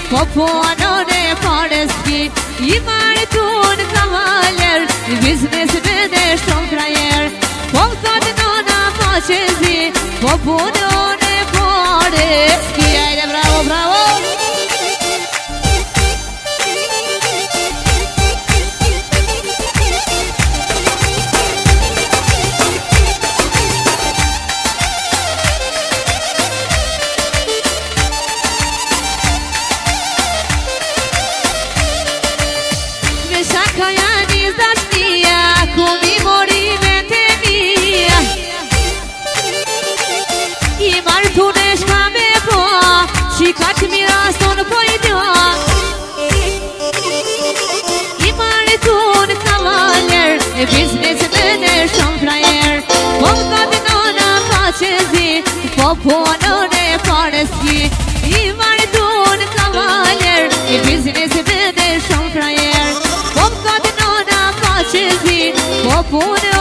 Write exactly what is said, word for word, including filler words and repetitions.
po punën e pareski, i martun kavaler, i biznes vede shumë krajer. Po më thotë nona ma që zi, po punën e pareski. Ajde, bravo, bravo! Qikaç miraston po i do, i martun kavaler, e biznes vede shumë krajer. Po më thotë nona ma që zi, po punën e pareski, i martun kavaler, e biznes vede shumë krajer. Po më thotë nona ma që zi, po punën